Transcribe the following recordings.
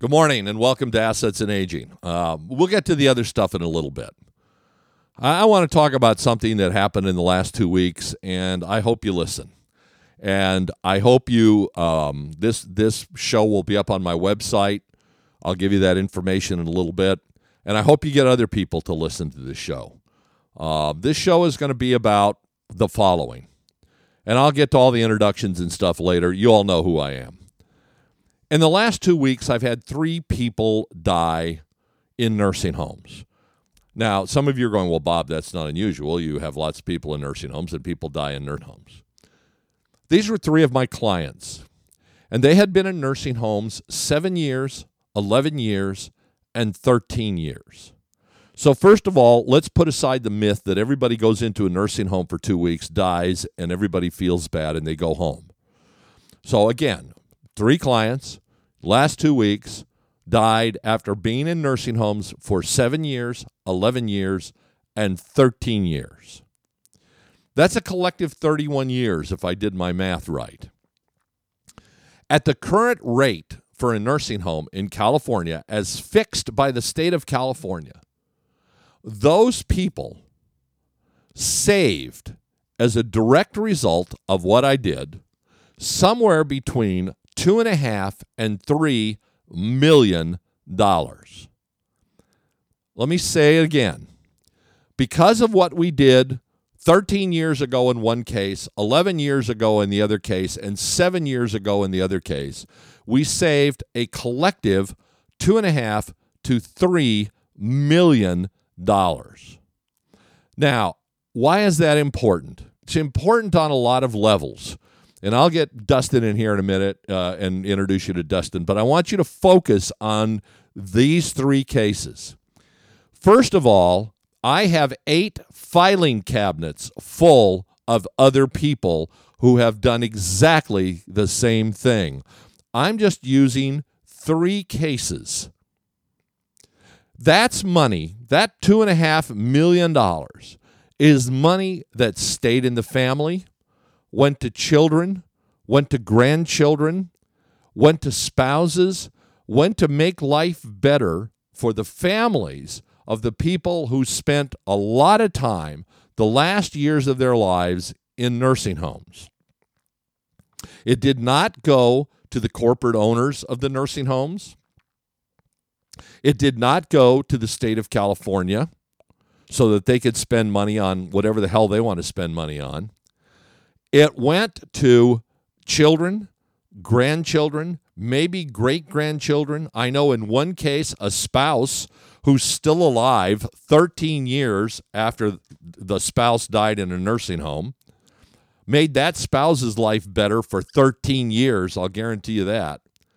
Good morning and welcome to Assets and Aging. We'll get to the other stuff in a little bit. I want to talk about something that happened in the last 2 weeks, and I hope you listen. And I hope you, this show will be up on my website. I'll give you that information in a little bit. And I hope you get other people to listen to this show. This show is going to be about the following. And I'll get to all the introductions and stuff later. You all know who I am. In the last 2 weeks, I've had 3 people die in nursing homes. Now, some of you are going, well, Bob, that's not unusual. You have lots of people in nursing homes and people die in nursing homes. These were 3 of my clients, and they had been in nursing homes 7 years, 11 years, and 13 years. So first of all, let's put aside the myth that everybody goes into a nursing home for 2 weeks, dies, and everybody feels bad, and they go home. So again, 3 clients, last 2 weeks, died after being in nursing homes for 7 years, 11 years, and 13 years. That's a collective 31 years if I did my math right. At the current rate for a nursing home in California, as fixed by the state of California, those people saved, as a direct result of what I did, somewhere between $2.5 and $3 million. Let me say it again. Because of what we did 13 years ago in one case, 11 years ago in the other case, and 7 years ago in the other case, we saved a collective $2.5 to $3 million. Now, why is that important? It's important on a lot of levels. And I'll get Dustin in here in a minute and introduce you to Dustin. But I want you to focus on these 3 cases. First of all, I have 8 filing cabinets full of other people who have done exactly the same thing. I'm just using 3 cases. That's money. That $2.5 million is money that stayed in the family, went to children, went to grandchildren, went to spouses, went to make life better for the families of the people who spent a lot of time, the last years of their lives, in nursing homes. It did not go to the corporate owners of the nursing homes. It did not go to the state of California so that they could spend money on whatever the hell they want to spend money on. It went to children, grandchildren, maybe great-grandchildren. I know in one case, a spouse who's still alive 13 years after the spouse died in a nursing home, made that spouse's life better for 13 years, I'll guarantee you that.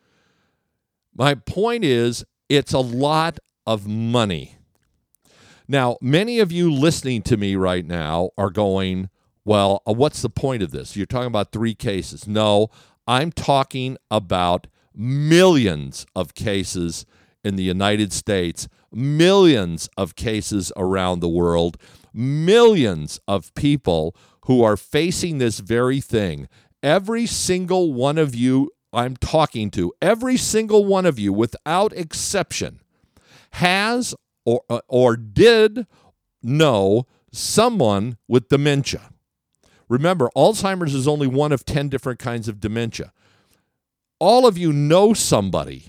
My point is, it's a lot of money. Now, many of you listening to me right now are going, well, what's the point of this? You're talking about 3 cases. No, I'm talking about millions of cases in the United States, millions of cases around the world, millions of people who are facing this very thing. Every single one of you I'm talking to, every single one of you without exception, has or did know someone with dementia. Remember, Alzheimer's is only one of 10 different kinds of dementia. All of you know somebody.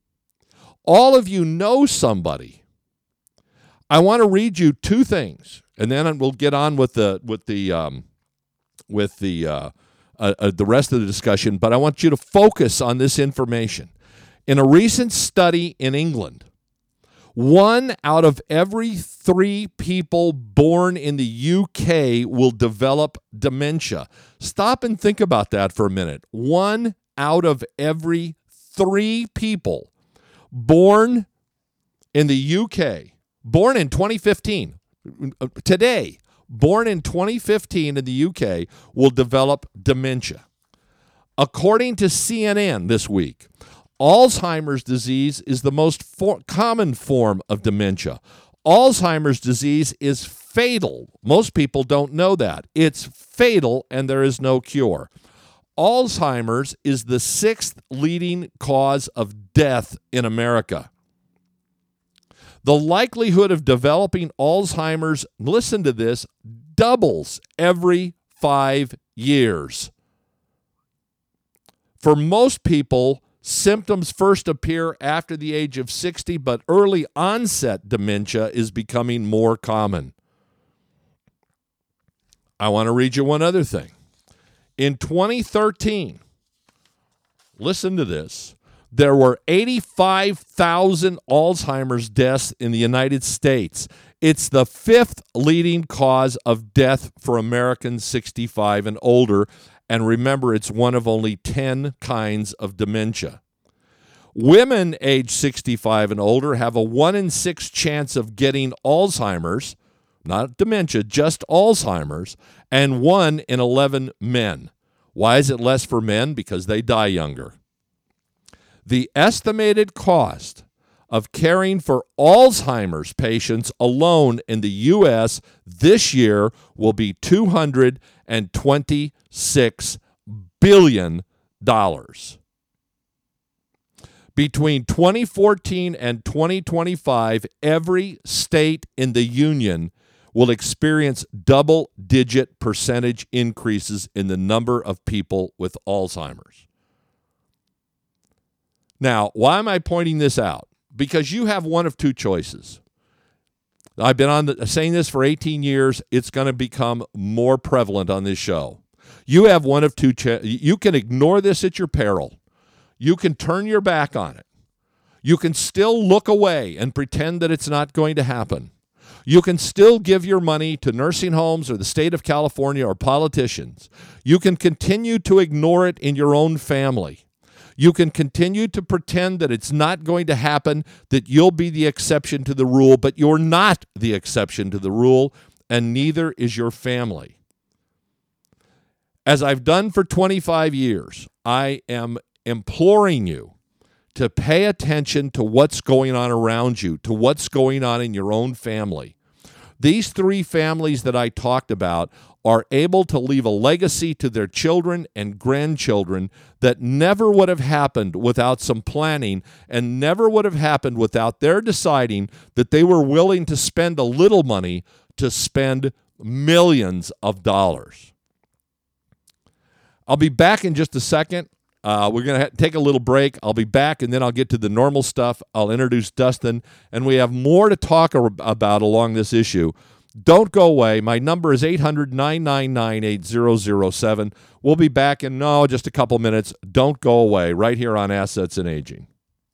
All of you know somebody. I want to read you 2 things, and then we'll get on with the rest of the discussion. But I want you to focus on this information. In a recent study in England, 1 out of every 3 people born in the UK will develop dementia. Stop and think about that for a minute. 1 out of every 3 people born in the UK, born in 2015, today, born in 2015 in the UK, will develop dementia. According to CNN this week, Alzheimer's disease is the most common form of dementia. Alzheimer's disease is fatal. Most people don't know that. It's fatal and there is no cure. Alzheimer's is the 6th leading cause of death in America. The likelihood of developing Alzheimer's, listen to this, doubles every 5 years. For most people, symptoms first appear after the age of 60, but early onset dementia is becoming more common. I want to read you one other thing. In 2013, listen to this, there were 85,000 Alzheimer's deaths in the United States. It's the 5th leading cause of death for Americans 65 and older. And remember, it's one of only 10 kinds of dementia. Women age 65 and older have a 1 in 6 chance of getting Alzheimer's, not dementia, just Alzheimer's, and 1 in 11 men. Why is it less for men? Because they die younger. The estimated cost of caring for Alzheimer's patients alone in the U.S. this year will be $226 billion. Between 2014 and 2025, every state in the union will experience double-digit percentage increases in the number of people with Alzheimer's. Now, why am I pointing this out? Because you have one of two choices. I've been saying this for 18 years. It's going to become more prevalent on this show. You have one of two. You can ignore this at your peril. You can turn your back on it. You can still look away and pretend that it's not going to happen. You can still give your money to nursing homes or the state of California or politicians. You can continue to ignore it in your own family. You can continue to pretend that it's not going to happen, that you'll be the exception to the rule, but you're not the exception to the rule, and neither is your family. As I've done for 25 years, I am imploring you to pay attention to what's going on around you, to what's going on in your own family. These 3 families that I talked about are able to leave a legacy to their children and grandchildren that never would have happened without some planning and never would have happened without their deciding that they were willing to spend a little money to spend millions of dollars. I'll be back in just a second. We're going to take a little break. I'll be back, and then I'll get to the normal stuff. I'll introduce Dustin, and we have more to talk about along this issue. Don't go away. My number is 800-999-8007. We'll be back in, just a couple minutes. Don't go away, right here on Assets and Aging.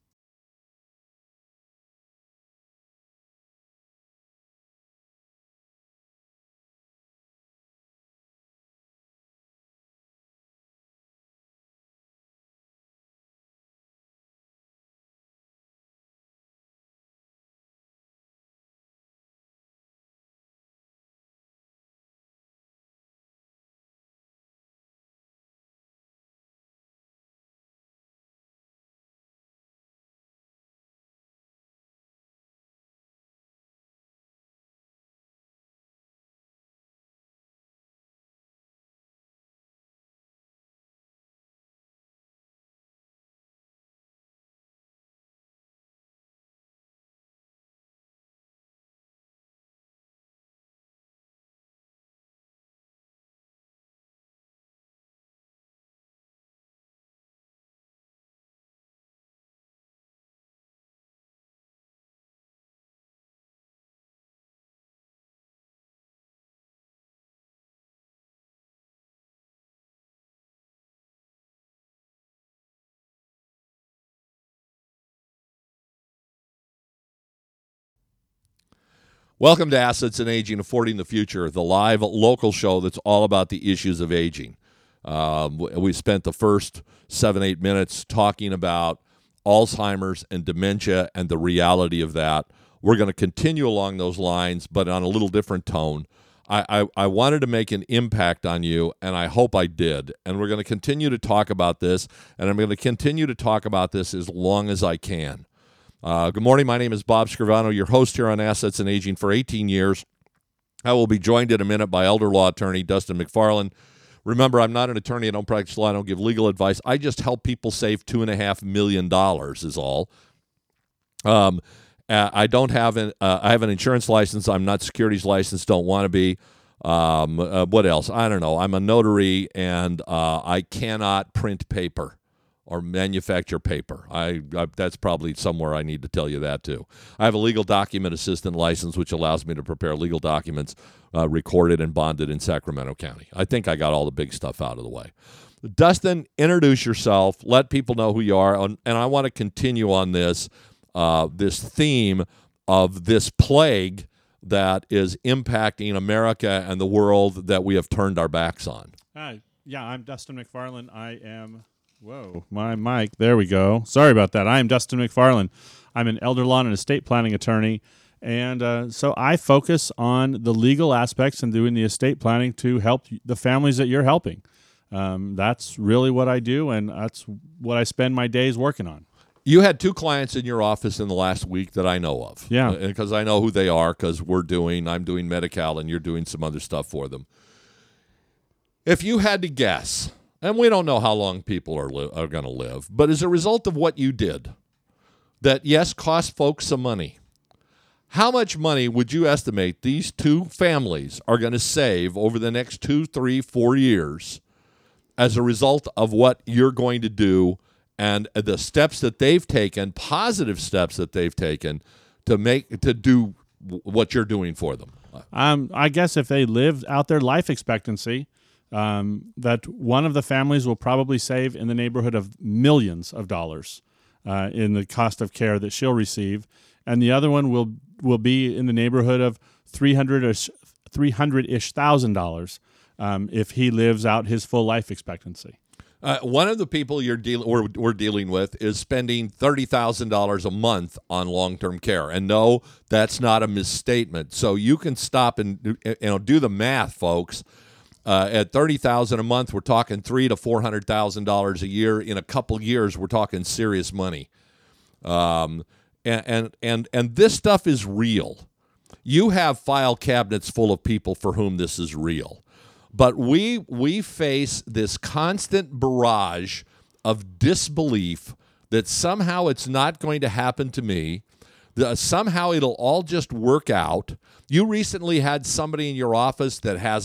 Welcome to Assets and Aging, Affording the Future, the live local show that's all about the issues of aging. We spent the first 7-8 minutes talking about Alzheimer's and dementia and the reality of that. We're going to continue along those lines, but on a little different tone. I wanted to make an impact on you, and I hope I did. And we're going to continue to talk about this, and I'm going to continue to talk about this as long as I can. Good morning. My name is Bob Scrivano, your host here on Assets and Aging for 18 years. I will be joined in a minute by elder law attorney Dustin McFarland. Remember, I'm not an attorney. I don't practice law. I don't give legal advice. I just help people save $2.5 million is all. I don't have I have an insurance license. I'm not securities licensed. Don't want to be. What else? I don't know. I'm a notary, and I cannot print paper or manufacture paper. That's probably somewhere I need to tell you that too. I have a legal document assistant license, which allows me to prepare legal documents recorded and bonded in Sacramento County. I think I got all the big stuff out of the way. Dustin, introduce yourself. Let people know who you are, and I want to continue on this theme of this plague that is impacting America and the world that we have turned our backs on. Hi. Yeah, I'm Dustin McFarland. I am... Whoa, my mic. There we go. Sorry about that. I am Dustin McFarland. I'm an elder law and estate planning attorney, and so I focus on the legal aspects and doing the estate planning to help the families that you're helping. That's really what I do, and that's what I spend my days working on. You had 2 clients in your office in the last week that I know of. Yeah. Because I know who they are, because I'm doing Medi-Cal and you're doing some other stuff for them. If you had to guess, and we don't know how long people are going to live, but as a result of what you did, that, yes, cost folks some money, how much money would you estimate these 2 families are going to save over the next 2, 3, 4 years as a result of what you're going to do and the steps that they've taken, positive steps that they've taken to do what you're doing for them? I guess if they lived out their life expectancy, that one of the families will probably save in the neighborhood of millions of dollars in the cost of care that she'll receive, and the other one will be in the neighborhood of $300-ish thousand if he lives out his full life expectancy. One of the people we're dealing with is spending $30,000 a month on long-term care, and no, that's not a misstatement. So you can stop and do the math, folks. At $30,000 a month, we're talking $300,000 to $400,000 a year. In a couple years, we're talking serious money. And this stuff is real. You have file cabinets full of people for whom this is real. But we face this constant barrage of disbelief that somehow it's not going to happen to me, that somehow it'll all just work out. You recently had somebody in your office that has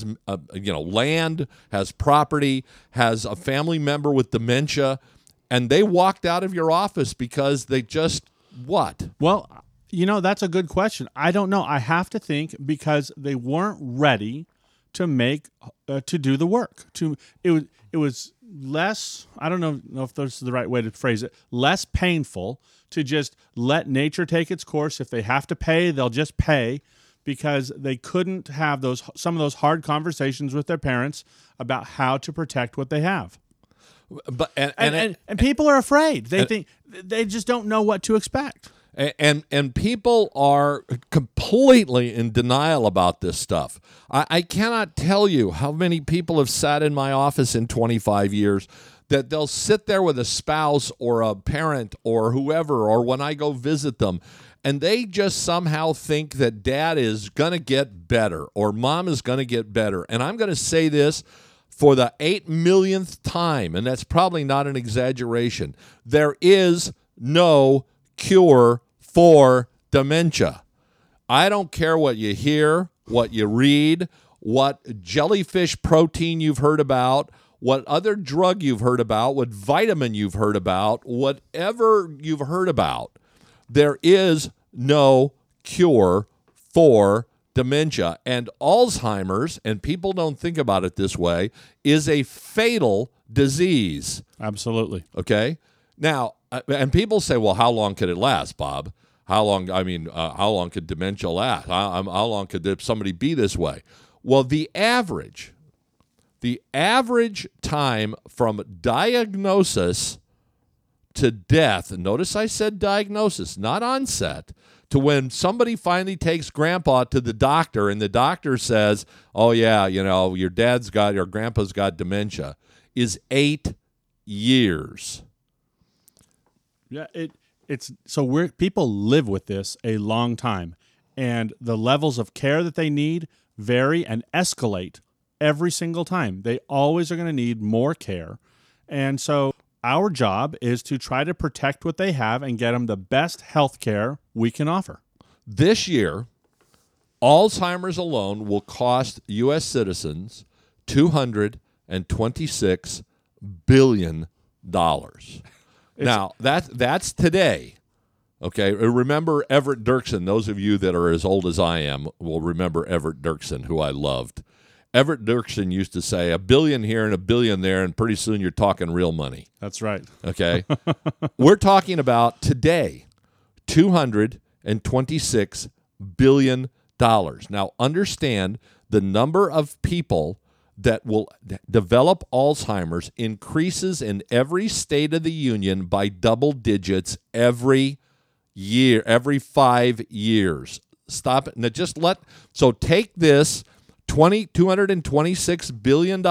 land, has property, has a family member with dementia, and they walked out of your office because they just what? Well, that's a good question. I don't know. I have to think because they weren't ready to do the work. It was less, I don't know if this is the right way to phrase it, less painful to just let nature take its course. If they have to pay, they'll just pay, because they couldn't have some of those hard conversations with their parents about how to protect what they have. But and people are afraid. They think they just don't know what to expect. And people are completely in denial about this stuff. I cannot tell you how many people have sat in my office in 25 years that they'll sit there with a spouse or a parent or whoever, or when I go visit them, and they just somehow think that dad is going to get better or mom is going to get better. And I'm going to say this for the 8 millionth time, and that's probably not an exaggeration. There is no cure for dementia. I don't care what you hear, what you read, what jellyfish protein you've heard about, what other drug you've heard about, what vitamin you've heard about, whatever you've heard about. There is no cure for dementia. And Alzheimer's, and people don't think about it this way, is a fatal disease. Absolutely. Okay? Now, and people say, well, how long could it last, Bob? How long could dementia last? How long could somebody be this way? Well, the average time from diagnosis to death, and notice I said diagnosis, not onset, to when somebody finally takes grandpa to the doctor and the doctor says, oh yeah, your grandpa's got dementia, is 8 years. Yeah, people live with this a long time, and the levels of care that they need vary and escalate every single time. They always are going to need more care. And so our job is to try to protect what they have and get them the best health care we can offer. This year, Alzheimer's alone will cost U.S. citizens $226 billion. Now, that's today. Okay, remember Everett Dirksen. Those of you that are as old as I am will remember Everett Dirksen, who I loved. Everett Dirksen used to say, $1 billion here and $1 billion there, and pretty soon you're talking real money. That's right. Okay? We're talking about today, $226 billion. Now, understand the number of people that will develop Alzheimer's increases in every state of the union by double digits every year, every 5 years. Stop it. Now so take this $226 billion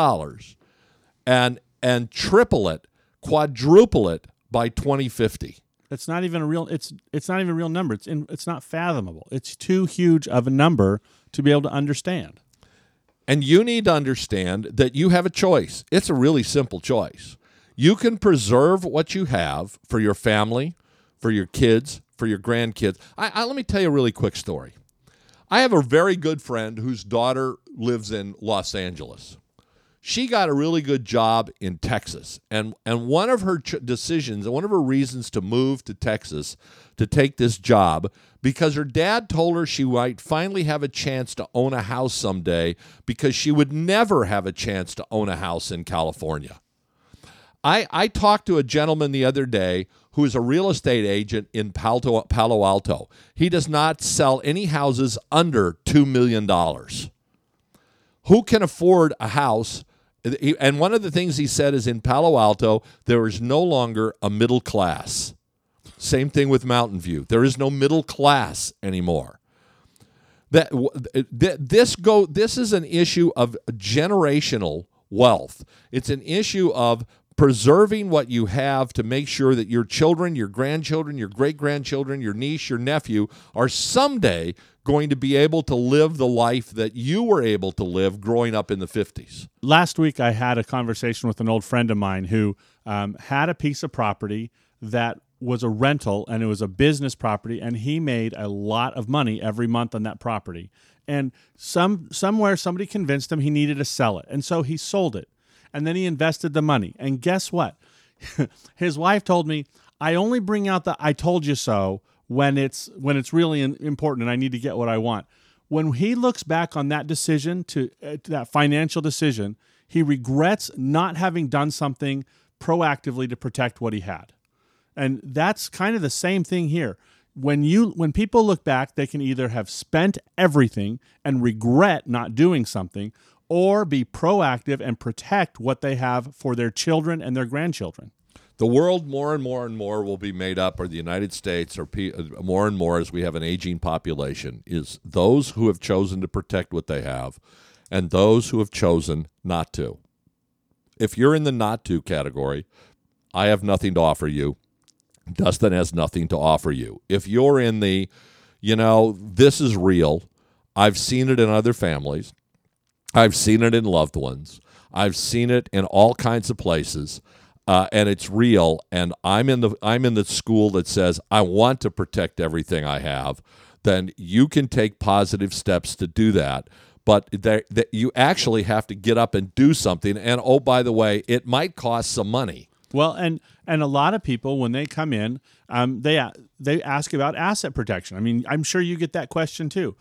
and triple it, quadruple it by 2050. It's not even a real. It's not even a real number. It's not fathomable. It's too huge of a number to be able to understand. And you need to understand that you have a choice. It's a really simple choice. You can preserve what you have for your family, for your kids, for your grandkids. Let me tell you a really quick story. I have a very good friend whose daughter lives in Los Angeles. She got a really good job in Texas. And one of her decisions, one of her reasons to move to Texas to take this job, because her dad told her she might finally have a chance to own a house someday because she would never have a chance to own a house in California. I talked to a gentleman the other day who is a real estate agent in Palo Alto. He does not sell any houses under $2 million. Who can afford a house? And one of the things he said is in Palo Alto, there is no longer a middle class. Same thing with Mountain View. There is no middle class anymore. This is an issue of generational wealth. It's an issue of preserving what you have to make sure that your children, your grandchildren, your great-grandchildren, your niece, your nephew are someday going to be able to live the life that you were able to live growing up in the 50s. Last week, I had a conversation with an old friend of mine who had a piece of property that was a rental, and it was a business property, and he made a lot of money every month on that property. And somewhere somebody convinced him he needed to sell it, and so he sold it. And then he invested the money. And guess what? His wife told me, I only bring out the "I told you so" when it's really important and I need to get what I want. When he looks back on that decision, to that financial decision, he regrets not having done something proactively to protect what he had. And that's kind of the same thing here. When people look back, they can either have spent everything and regret not doing something, or be proactive and protect what they have for their children and their grandchildren. The world more and more and more will be made up, or the United States, or more and more as we have an aging population, is those who have chosen to protect what they have and those who have chosen not to. If you're in the not to category, I have nothing to offer you. Dustin has nothing to offer you. If you're in the, this is real, I've seen it in other families, I've seen it in loved ones, I've seen it in all kinds of places, and it's real, and I'm in the school that says I want to protect everything I have, then you can take positive steps to do that. But you actually have to get up and do something, and oh, by the way, it might cost some money. Well, and a lot of people, when they come in, they ask about asset protection. I mean, I'm sure you get that question too.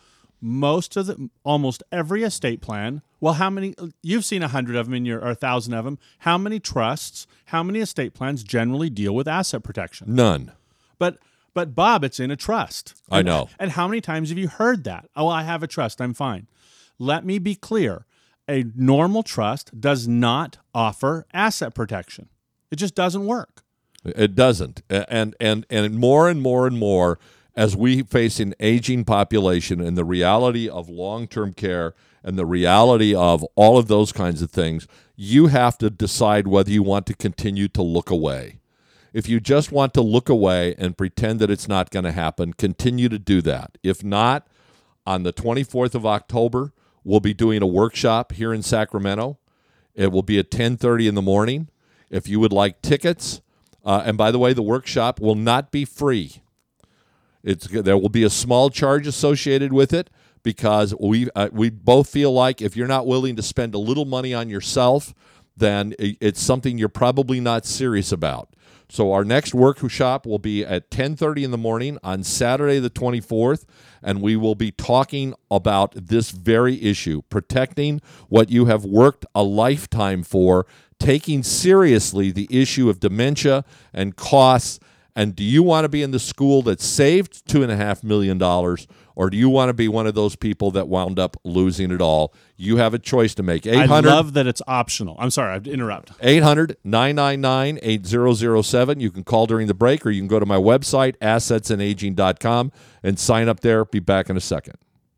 Almost every estate plan. Well, how many? You've seen 100 of them or 1,000 of them. How many trusts? How many estate plans generally deal with asset protection? None. But Bob, it's in a trust. I know. And how many times have you heard that? Oh, I have a trust. I'm fine. Let me be clear. A normal trust does not offer asset protection. It just doesn't work. It doesn't. And more and more and more, as we face an aging population and the reality of long-term care and the reality of all of those kinds of things, you have to decide whether you want to continue to look away. If you just want to look away and pretend that it's not going to happen, continue to do that. If not, on the 24th of October, will be doing a workshop here in Sacramento. It will be at 10:30 in the morning. If you would like tickets, and by the way, the workshop will not be free. There will be a small charge associated with it because we both feel like if you're not willing to spend a little money on yourself, then it's something you're probably not serious about. So our next workshop will be at 10:30 in the morning on Saturday the 24th, and we will be talking about this very issue, protecting what you have worked a lifetime for, taking seriously the issue of dementia and costs. And do you want to be in the school that saved $2.5 million, or do you want to be one of those people that wound up losing it all? You have a choice to make. I love that it's optional. I'm sorry, I have to interrupt. 800-999-8007. You can call during the break, or you can go to my website, assetsandaging.com, and sign up there. Be back in a second.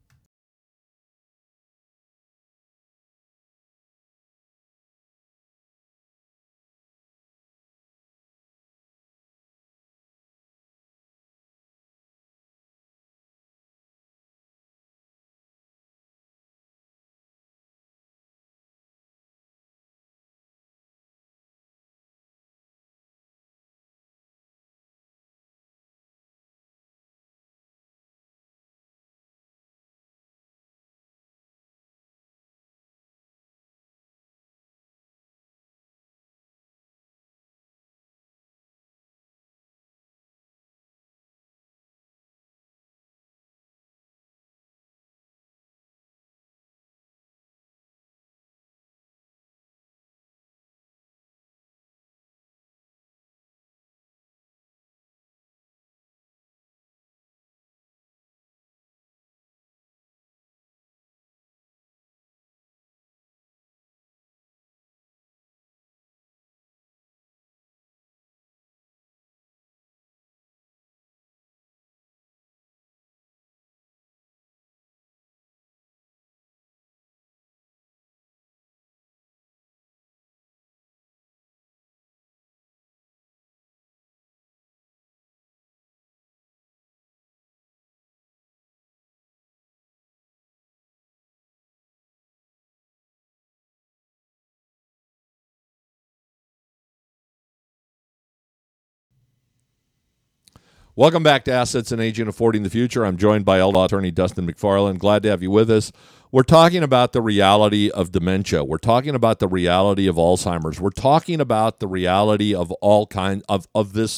Welcome back to Assets and Aging Affording the Future. I'm joined by law attorney Dustin McFarland. Glad to have you with us. We're talking about the reality of dementia. We're talking about the reality of Alzheimer's. We're talking about the reality of all kinds of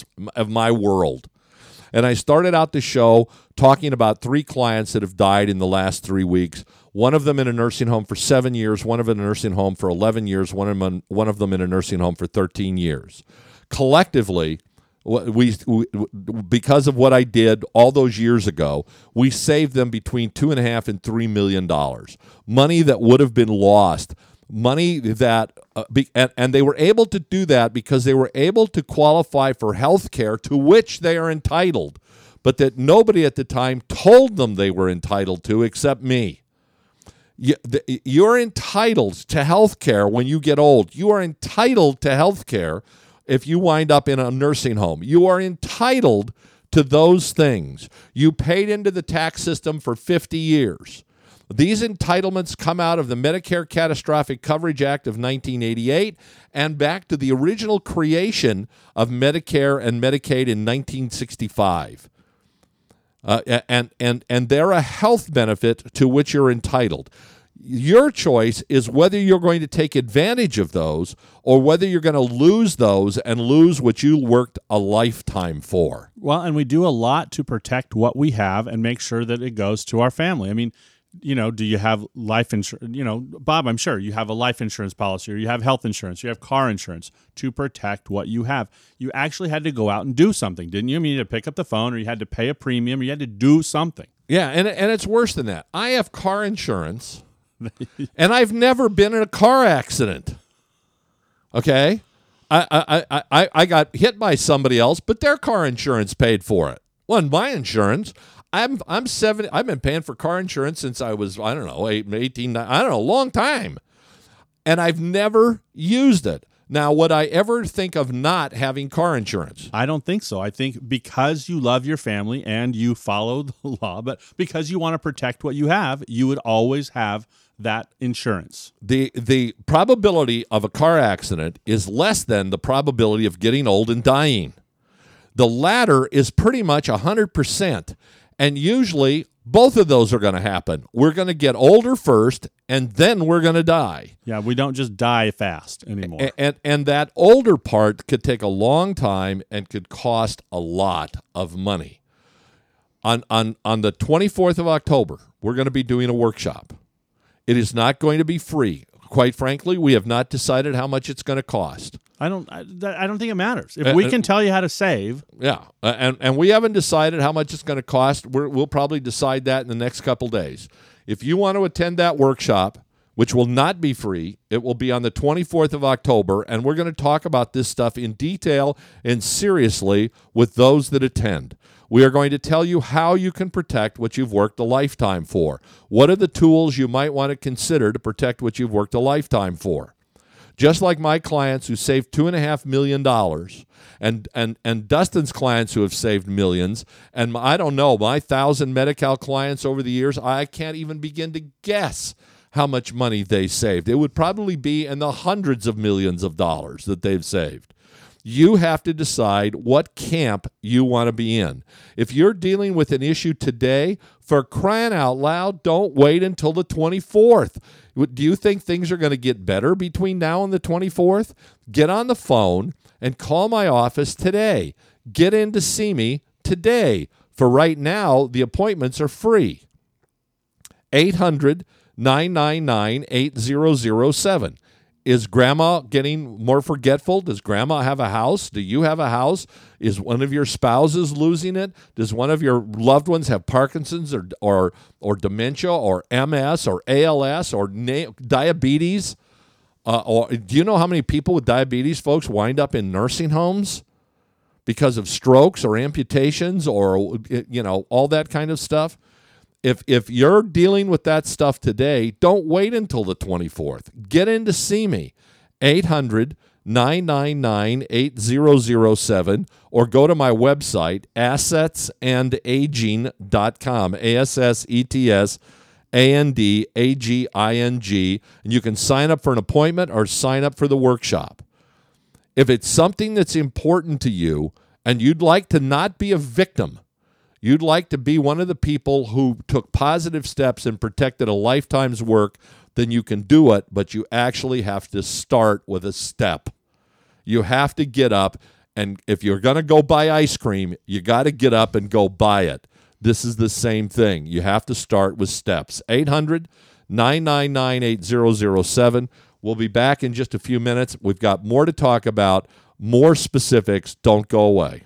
my world. And I started out the show talking about 3 clients that have died in the last 3 weeks. One of them in a nursing home for 7 years, one of them in a nursing home for 11 years, one of them in a nursing home for 13 years. Collectively, we because of what I did all those years ago, we saved them between $2.5 and $3 million. Money that would have been lost. Money that, and they were able to do that because they were able to qualify for health care to which they are entitled, but that nobody at the time told them they were entitled to except me. You're entitled to health care when you get old. You are entitled to health care if you wind up in a nursing home. You are entitled to those things. You paid into the tax system for 50 years. These entitlements come out of the Medicare Catastrophic Coverage Act of 1988 and back to the original creation of Medicare and Medicaid in 1965. And they're a health benefit to which you're entitled. Your choice is whether you're going to take advantage of those or whether you're going to lose those and lose what you worked a lifetime for. Well, and we do a lot to protect what we have and make sure that it goes to our family. I mean, do you have life insurance? Bob, I'm sure you have a life insurance policy, or you have health insurance, you have car insurance to protect what you have. You actually had to go out and do something, didn't you? I mean, you had to pick up the phone, or you had to pay a premium, or you had to do something. Yeah, and it's worse than that. I have car insurance, and I've never been in a car accident. Okay? I got hit by somebody else, but their car insurance paid for it. Wasn't my insurance. I'm 70. I've been paying for car insurance since I was, 18, a long time. And I've never used it. Now, would I ever think of not having car insurance? I don't think so. I think because you love your family and you follow the law, but because you want to protect what you have, you would always have that insurance. The probability of a car accident is less than the probability of getting old and dying. The latter is pretty much 100%, and usually both of those are going to happen. We're going to get older first, and then we're going to die. Yeah, we don't just die fast anymore. And that older part could take a long time and could cost a lot of money. On the 24th of October, we're going to be doing a workshop. It is not going to be free. Quite frankly, we have not decided how much it's going to cost. I don't think it matters. If we can tell you how to save. Yeah, and we haven't decided how much it's going to cost. We'll probably decide that in the next couple days. If you want to attend that workshop, which will not be free, it will be on the 24th of October, and we're going to talk about this stuff in detail and seriously with those that attend. We are going to tell you how you can protect what you've worked a lifetime for. What are the tools you might want to consider to protect what you've worked a lifetime for? Just like my clients who saved $2.5 million, and Dustin's clients who have saved millions, and I don't know, my 1,000 Medi-Cal clients over the years, I can't even begin to guess how much money they saved. It would probably be in the hundreds of millions of dollars that they've saved. You have to decide what camp you want to be in. If you're dealing with an issue today, for crying out loud, don't wait until the 24th. Do you think things are going to get better between now and the 24th? Get on the phone and call my office today. Get in to see me today. For right now, the appointments are free. 800-999-8007. Is Grandma getting more forgetful? Does Grandma have a house? Do you have a house? Is one of your spouses losing it? Does one of your loved ones have Parkinson's or dementia or MS or ALS or diabetes? Or do you know how many people with diabetes, folks, wind up in nursing homes because of strokes or amputations or all that kind of stuff? If you're dealing with that stuff today, don't wait until the 24th. Get in to see me, 800-999-8007, or go to my website, assetsandaging.com, ASSETSANDAGING, and you can sign up for an appointment or sign up for the workshop. If it's something that's important to you and you'd like to not be a victim, you'd like to be one of the people who took positive steps and protected a lifetime's work, then you can do it, but you actually have to start with a step. You have to get up, and if you're going to go buy ice cream, you got to get up and go buy it. This is the same thing. You have to start with steps. 800-999-8007. We'll be back in just a few minutes. We've got more to talk about, more specifics. Don't go away.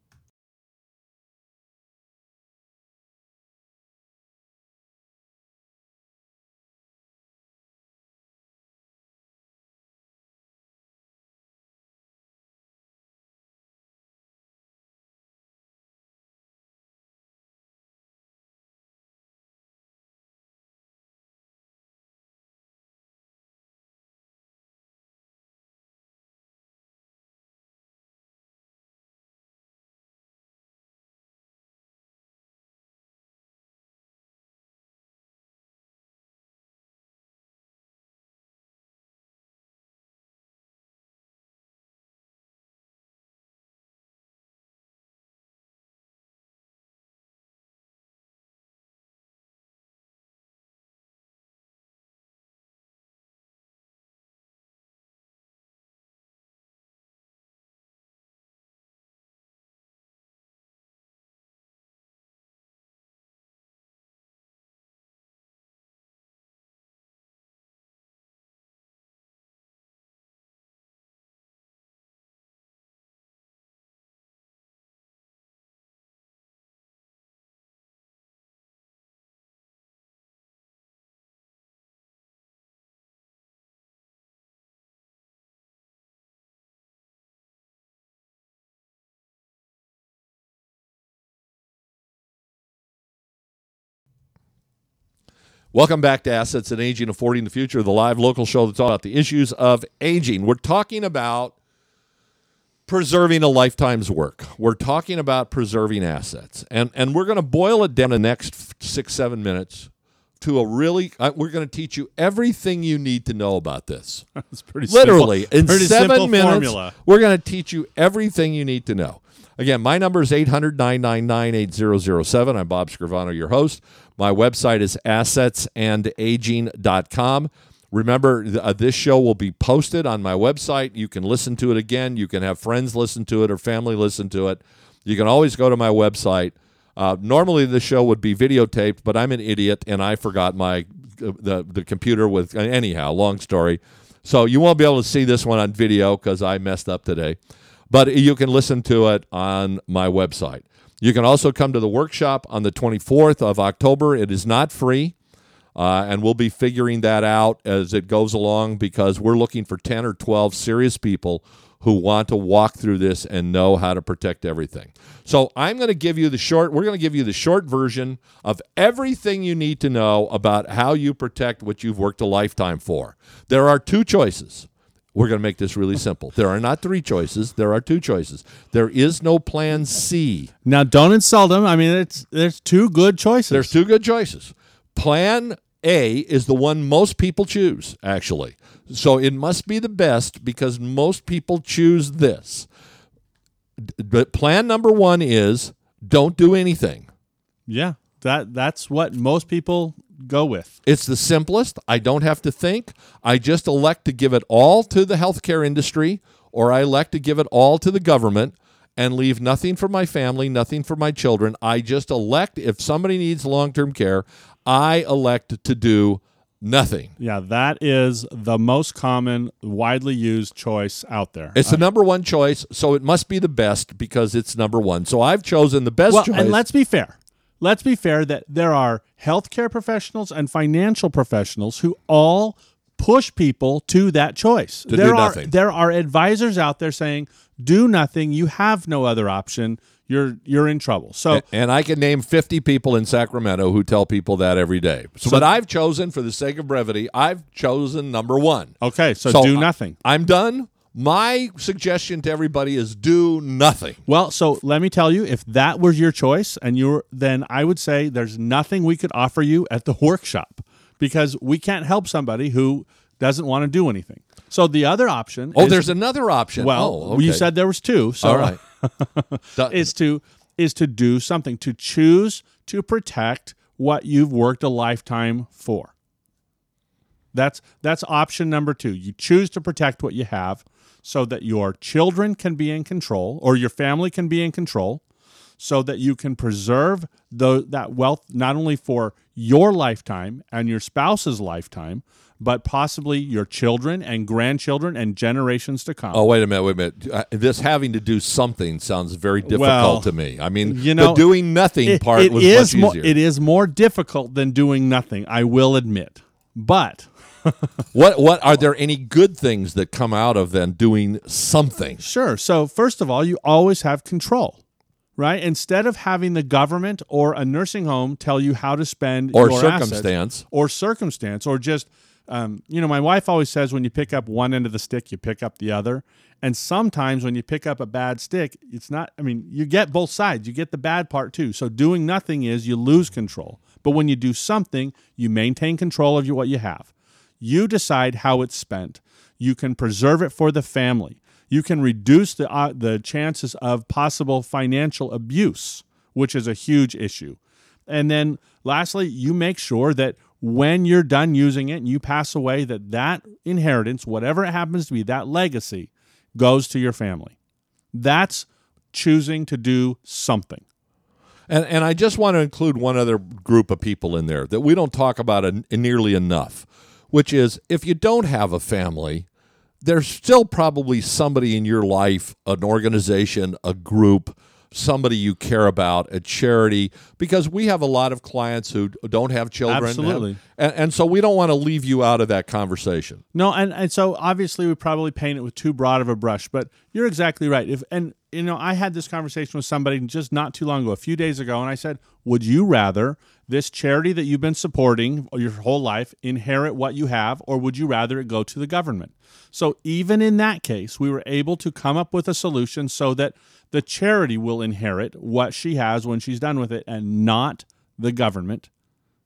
Welcome back to Assets and Aging, Affording the Future, the live local show that's all about the issues of aging. We're talking about preserving a lifetime's work. We're talking about preserving assets. And we're going to boil it down in the next 6-7 minutes to a really, we're going to teach you everything you need to know about this. It's pretty Literally, simple, in pretty 7 simple minutes, formula. we're going to teach you everything you need to know. Again, my number is 800-999-8007. I'm Bob Scrivano, your host. My website is assetsandaging.com. Remember, this show will be posted on my website. You can listen to it again. You can have friends listen to it or family listen to it. You can always go to my website. Normally, the show would be videotaped, but I'm an idiot, and I forgot my the computer with... Anyhow, long story. So you won't be able to see this one on video because I messed up today. But you can listen to it on my website. You can also come to the workshop on the 24th of October. It is not free. And we'll be figuring that out as it goes along because we're looking for 10 or 12 serious people who want to walk through this and know how to protect everything. So we're going to give you the short version of everything you need to know about how you protect what you've worked a lifetime for. There are 2 choices. We're going to make this really simple. There are not 3 choices. There are 2 choices. There is no plan C. Now, don't insult them. I mean, there's 2 good choices. There's 2 good choices. Plan A is the one most people choose, actually. So it must be the best because most people choose this. But plan number 1 is don't do anything. Yeah, that's what most people go with. It's the simplest. I don't have to think. I just elect to give it all to the healthcare industry, or I elect to give it all to the government and leave nothing for my family, nothing for my children. I just elect, if somebody needs long-term care, I elect to do nothing. Yeah, that is the most common, widely used choice out there. It's the number 1 choice, so it must be the best because it's number 1. So I've chosen the best choice. And let's be fair. Let's be fair that there are healthcare professionals and financial professionals who all push people to that choice. To do nothing. There are advisors out there saying, do nothing. You have no other option. You're in trouble. So, and I can name 50 people in Sacramento who tell people that every day. But I've chosen, for the sake of brevity, I've chosen number 1. Okay, so do nothing. I'm done. My suggestion to everybody is do nothing. Well, so let me tell you, if that was your choice, then I would say there's nothing we could offer you at the workshop because we can't help somebody who doesn't want to do anything. So the other option there's another option. Well, you said there was 2. So all right. is to do something, to choose to protect what you've worked a lifetime for. That's option number 2. You choose to protect what you have so that your children can be in control or your family can be in control so that you can preserve that wealth not only for your lifetime and your spouse's lifetime, but possibly your children and grandchildren and generations to come. Oh, wait a minute. This having to do something sounds very difficult to me. I mean, the doing nothing part was much easier. It is more difficult than doing nothing, I will admit. But what are there any good things that come out of then doing something? Sure. So first of all, you always have control, right? Instead of having the government or a nursing home tell you how to spend your assets, or just my wife always says when you pick up one end of the stick, you pick up the other. And sometimes when you pick up a bad stick, you get both sides. You get the bad part too. So doing nothing is you lose control. But when you do something, you maintain control of what you have. You decide how it's spent. You can preserve it for the family. You can reduce the chances of possible financial abuse, which is a huge issue. And then lastly, you make sure that when you're done using it and you pass away, that inheritance, whatever it happens to be, that legacy, goes to your family. That's choosing to do something. And I just want to include one other group of people in there that we don't talk about nearly enough, which is if you don't have a family, there's still probably somebody in your life, an organization, a group, somebody you care about, a charity, because we have a lot of clients who don't have children. Absolutely. And so we don't want to leave you out of that conversation. No, and so obviously we probably paint it with too broad of a brush, but you're exactly right. I had this conversation with somebody just not too long ago, a few days ago, and I said, would you rather this charity that you've been supporting your whole life inherit what you have, or would you rather it go to the government? So even in that case, we were able to come up with a solution so that the charity will inherit what she has when she's done with it and not the government.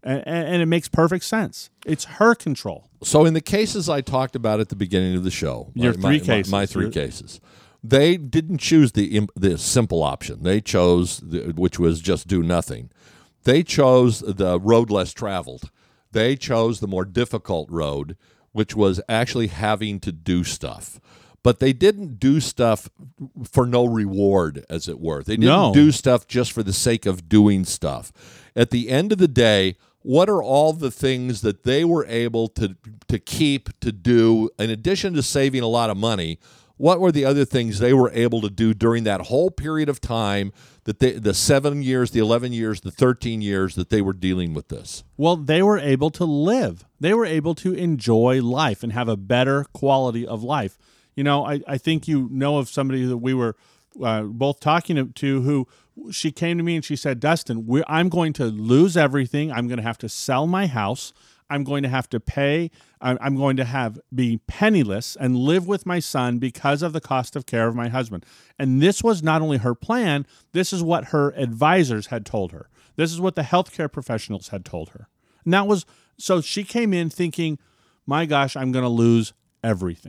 And it makes perfect sense. It's her control. So in the cases I talked about at the beginning of the show, Your three cases. My three cases, they didn't choose the simple option. They chose, which was just do nothing. They chose the road less traveled. They chose the more difficult road, which was actually having to do stuff. But they didn't do stuff for no reward, as it were. They didn't do stuff just for the sake of doing stuff. At the end of the day, what are all the things that they were able to keep, to do, in addition to saving a lot of money? What were the other things they were able to do during that whole period of time, that the 7 years, the 11 years, the 13 years that they were dealing with this? Well, they were able to live. They were able to enjoy life and have a better quality of life. You know, I think you know of somebody that we were both talking to who she came to me and she said, Dustin, I'm going to lose everything. I'm going to have to sell my house. I'm going to have to pay. I'm going to be penniless and live with my son because of the cost of care of my husband. And this was not only her plan, this is what her advisors had told her. This is what the healthcare professionals had told her. And that was, so she came in thinking, my gosh, I'm going to lose everything.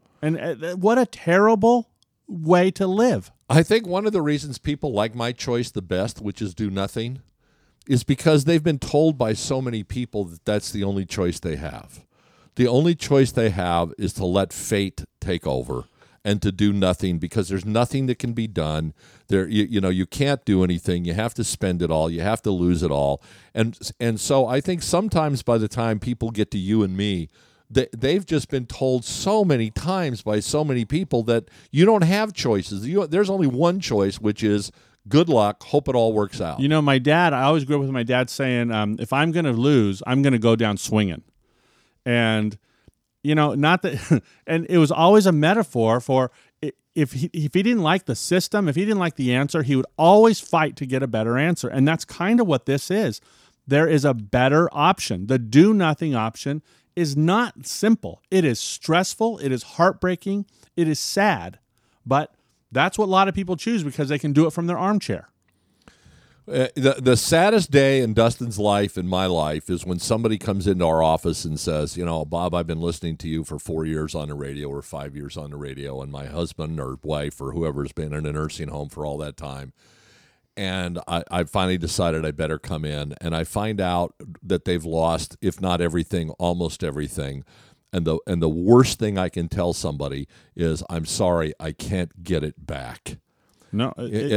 And what a terrible way to live. I think one of the reasons people like my choice the best, which is do nothing, is because they've been told by so many people that that's the only choice they have. The only choice they have is to let fate take over and to do nothing, because there's nothing that can be done. You can't do anything. You have to spend it all. You have to lose it all. And so I think sometimes by the time people get to you and me, they've just been told so many times by so many people that you don't have choices. There's only one choice, which is good luck, hope it all works out. You know, my dad, I always grew up with my dad saying, if I'm going to lose, I'm going to go down swinging. And, you know, not that, and it was always a metaphor for if he didn't like the system, if he didn't like the answer, he would always fight to get a better answer. And that's kind of what this is. There is a better option. The do nothing option is not simple. It is stressful. It is heartbreaking. It is sad. But that's what a lot of people choose because they can do it from their armchair. The saddest day in Dustin's life, in my life, is when somebody comes into our office and says, you know, Bob, I've been listening to you for 4 years on the radio or 5 years on the radio, and my husband or wife or whoever's been in a nursing home for all that time. And I finally decided I better come in, and I find out that they've lost, if not everything, almost everything. And the worst thing I can tell somebody is, I'm sorry, I can't get it back. No,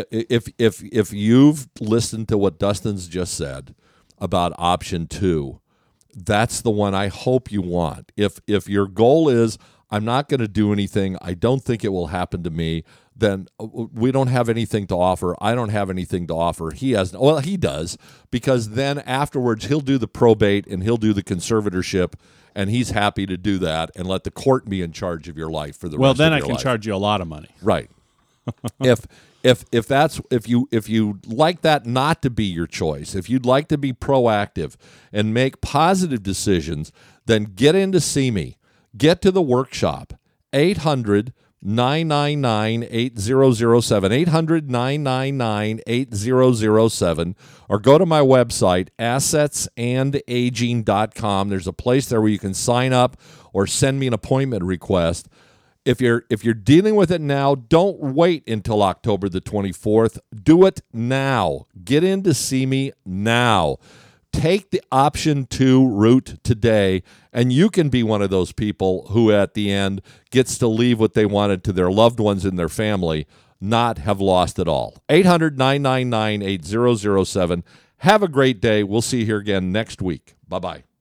if you've listened to what Dustin's just said about option 2, that's the one I hope you want. If your goal is, I'm not going to do anything, I don't think it will happen to me, then we don't have anything to offer. I don't have anything to offer. He has, well, he does, because then afterwards he'll do the probate and he'll do the conservatorship, and he's happy to do that and let the court be in charge of your life for the rest of your life. Well, then I can charge you a lot of money. Right. if you like that not to be your choice, if you'd like to be proactive and make positive decisions, then get in to see me. Get to the workshop. 800-999-8007, 800-999-8007, or go to my website, assetsandaging.com. There's a place there where you can sign up or send me an appointment request. If you're dealing with it now, don't wait until October the 24th. Do it now. Get in to see me now. Take the option 2 route today, and you can be one of those people who at the end gets to leave what they wanted to their loved ones and their family, not have lost it all. 800-999-8007. Have a great day. We'll see you here again next week. Bye-bye.